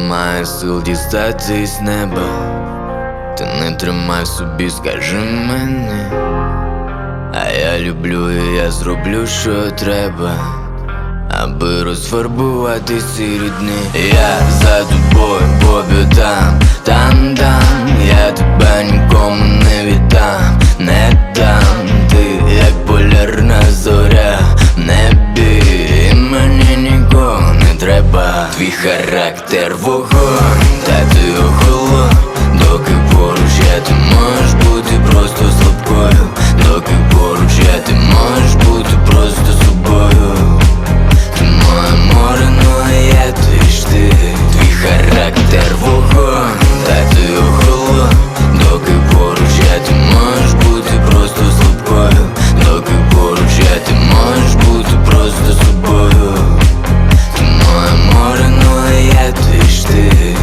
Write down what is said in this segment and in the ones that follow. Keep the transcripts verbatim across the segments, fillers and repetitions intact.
немає сил дістатись неба. Ти не тримай в собі, скажи мені. А я люблю і я зроблю, що треба, аби розфарбувати ці рідні. Я за тобою по бідам, там, там. Я тебе нікому не віддам, не дам. Ти як полярна зоря в небі, і мені нікого не треба. Твій характер вогонь, та ти охолонь. Доки поруч я, ти можеш бути просто слабкою. Доки поруч я, ти можеш бути просто собою. Ти моє море, ну а я твій штиль. Твій характер вогонь, та ти охолонь. Доки поруч я, ти можеш бути просто слабкою. Доки поруч я, ти можеш бути просто собою. Ти моє море, ну а я твій штиль.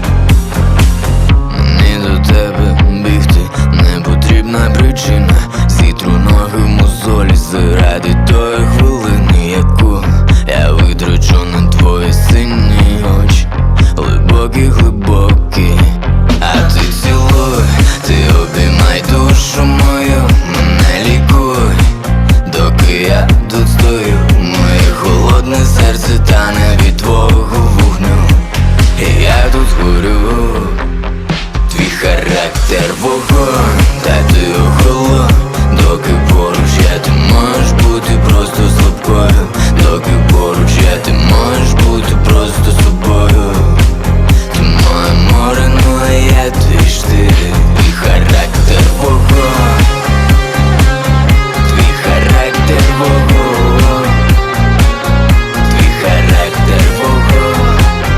Мені до тебе бігти не потрібна причина. Зітру ноги в мозолі заради тої хвилини, яку я витрачу на твої сині очі. Глибокі, глибокі, а ти цілуй, ти обіймай душу мою, мене лікуй. Доки я тут стою, моє холодне серце тане від твого вогню. І я тут горю. Твій характер вогонь, та ти охолонь. Доки поруч я, ти можеш бути просто слабкою. Доки поруч я, ти можеш бути просто собою. Ти моє море, ну а я твій штиль. Твій характер вогонь, твій характер вогонь, твій характер вогонь,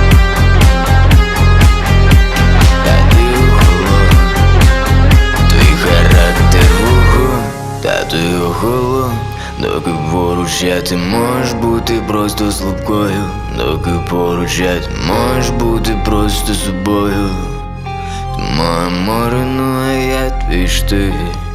та ти охолонь. Твій характер вогонь, та ти охолонь. Доки поруч я, ти можеш бути просто слабкою. Доки поруч я, ти можеш бути просто собою. Ти моє море, ну а я твій штиль.